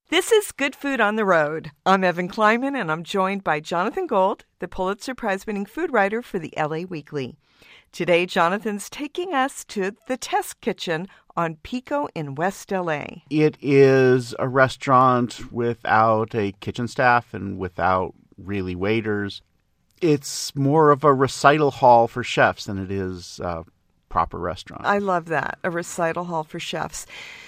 This is Good Food on the Road. I'm Evan Kleiman, and I'm joined by Jonathan Gold, the Pulitzer Prize-winning food writer for the LA Weekly. Today, Jonathan's taking us to the Test Kitchen on Pico in West LA. It is a restaurant without a kitchen staff and without really waiters. It's more of a recital hall for chefs than it is a proper restaurant. I love that, a recital hall for chefs.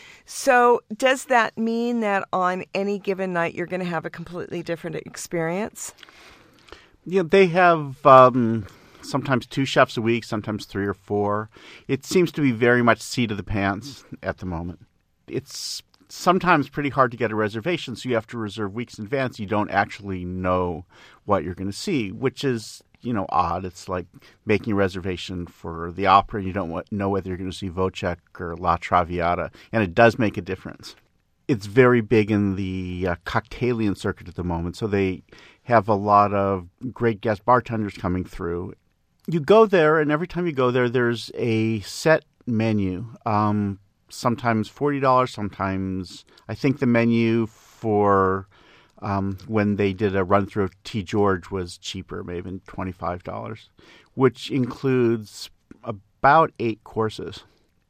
So does that mean that on any given night you're going to have a completely different experience? Yeah, they have sometimes 2 chefs a week, sometimes 3 or 4. It seems to be very much seat of the pants at the moment. It's sometimes pretty hard to get a reservation, so you have to reserve weeks in advance. You don't actually know what you're going to see, which is, odd. It's like making a reservation for the opera and you don't know whether you're going to see Wojciech or La Traviata, and it does make a difference. It's very big in the cocktailian circuit at the moment, so they have a lot of great guest bartenders coming through. You go there, and every time you go there, there's a set menu, sometimes $40, sometimes I think the menu for when they did a run-through of T. George was cheaper, maybe $25, which includes about 8 courses.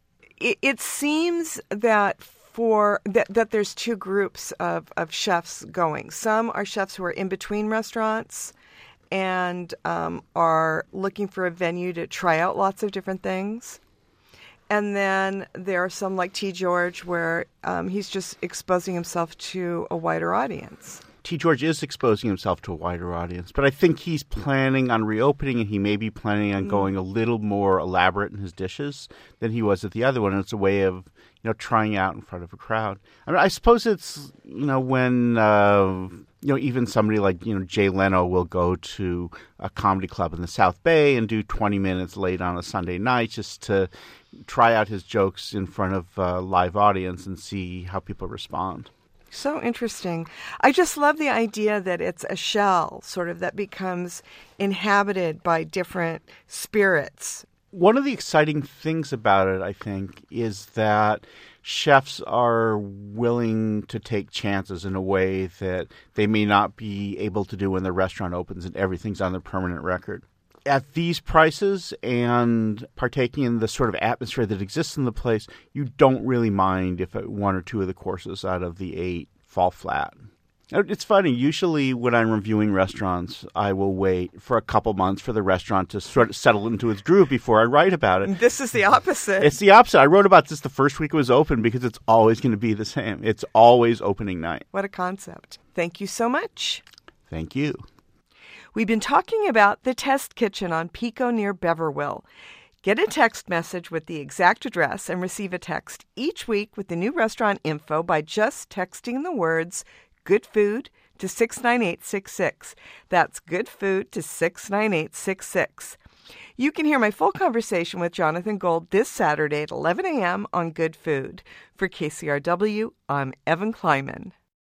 It seems that that there's 2 groups of chefs going. Some are chefs who are in between restaurants and are looking for a venue to try out lots of different things. And then there are some like T. George where he's just exposing himself to a wider audience. T. George is exposing himself to a wider audience, but I think he's planning on reopening, and he may be planning on going a little more elaborate in his dishes than he was at the other one. And it's a way of, trying out in front of a crowd. I mean, I suppose it's, when, even somebody like, Jay Leno will go to a comedy club in the South Bay and do 20 minutes late on a Sunday night just to try out his jokes in front of a live audience and see how people respond. So interesting. I just love the idea that it's a shell, sort of, that becomes inhabited by different spirits. One of the exciting things about it, I think, is that chefs are willing to take chances in a way that they may not be able to do when the restaurant opens and everything's on the permanent record. At these prices and partaking in the sort of atmosphere that exists in the place, you don't really mind if 1 or 2 of the courses out of the 8 fall flat. It's funny. Usually when I'm reviewing restaurants, I will wait for a couple months for the restaurant to sort of settle into its groove before I write about it. This is the opposite. It's the opposite. I wrote about this the first week it was open because it's always going to be the same. It's always opening night. What a concept. Thank you so much. Thank you. We've been talking about the Test Kitchen on Pico near Beverville. Get a text message with the exact address and receive a text each week with the new restaurant info by just texting the words Good Food to 69866. That's Good Food to 69866. You can hear my full conversation with Jonathan Gold this Saturday at 11 a.m. on Good Food. For KCRW, I'm Evan Kleiman.